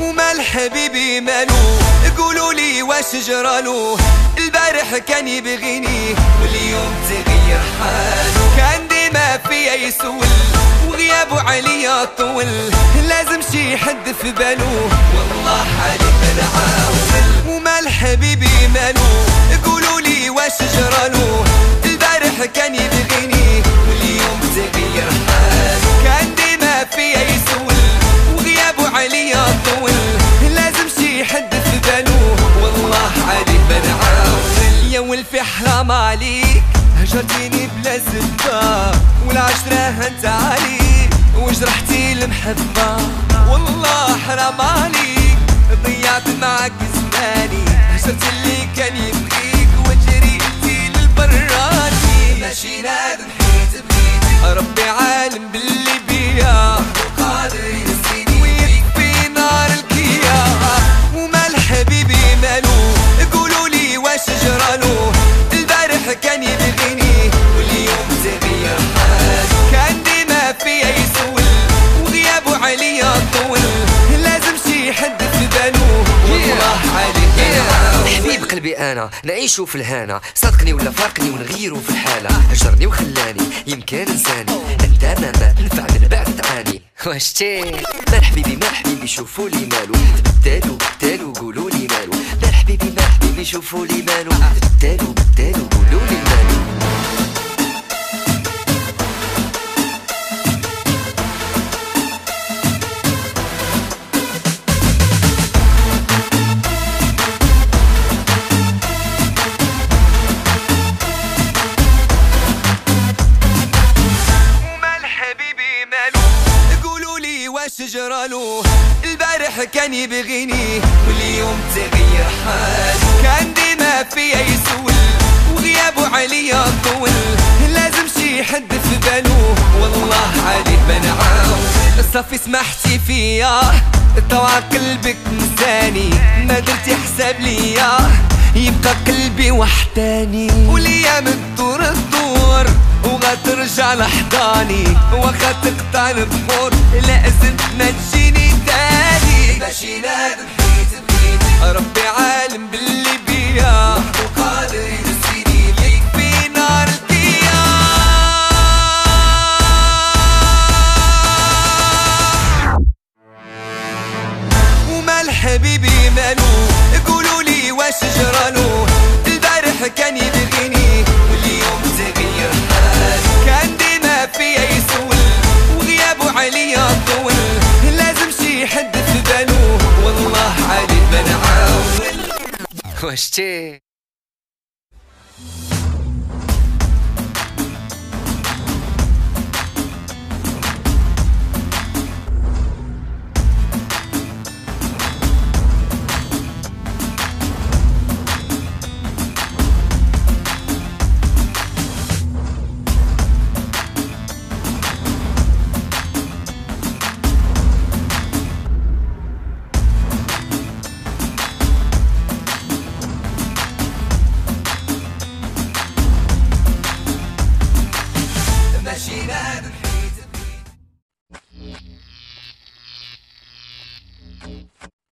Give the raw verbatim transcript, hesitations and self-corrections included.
ومال حبيبي مالو؟ قولوا لي واش جرالو؟ البارح كان يبغيني واليوم تغير حالو، كان ديما فيا يسول وغيابه عليا طول، لازم شي حد في بالو والله عليك بنعاول. ومال حبيبي مالو؟ قولوا لي واش جرالو؟ البارح كان يبغيني واليوم تغير حالو، كان ديما فيا يسول وغيابه عليا طول، لازم شي حد في بالو والله عليك بنعاول. يا ولفي حرام عليك هجرتيني بلا سبة، والعشرة هنت عليك وجرحتي المحبة، والله حرام عليك ضيعت معاك زماني، هجرت اللي كان يبغيك وجريتي للبراني، ماشي نادم حيت بغيتك ربي عالم باللي بيا وقادر ينسيني ويكفي نار الكيا. ومال حبيبي مالو؟ قولوا لي واش جرالو؟ البارح كان يبغيني واليوم تغير حالو، كان ديما فيا يسول وغيابه عليا طول، لازم شي حد في بالو والله عليك حبيب قلبي انا نعيشو في الهنا، صدقني ولا فارقني ونغيرو في الحالة، هجرني وخلاني يمكن انساني، انت ماما نفع من بعد تعاني. واش تي مال حبيبي مال حبيبي شوفوا لي مالو؟ تبدلوا بدلوا قولوا لي مالو؟ مال حبيبي مال حبيبي شوفوا لي مالو؟ تبدلوا بدلوا قولوا لي مالو؟ واش جرالو؟ البارح كان يبغيني واليوم تغير حالو، كان ديما فيا يسول وغيابه عليا طول، لازم شي حد في بالو والله عليك بنعاول. صافي سمحتي فيا طوع قلبك نساني، ما درتي حساب ليا يبقى قلبي وحداني، والايام تدور تدور وغترجع لحضاني، واخا تقطع البحور لازم ما تجيني تاني، ماشي نادم حيت بغيتك ربي عالم باللي بيا وقادر ينسيني يكفي نار الكيا. ومال حبيبي مالو؟ قولوا لي واش جرالو؟ البارح كان يبغيني واليوم تغير حالو، كان ديما فيا يسول وغيابه عليا طول، لازم شي حد في بالو والله عليك بنعاول. واش تي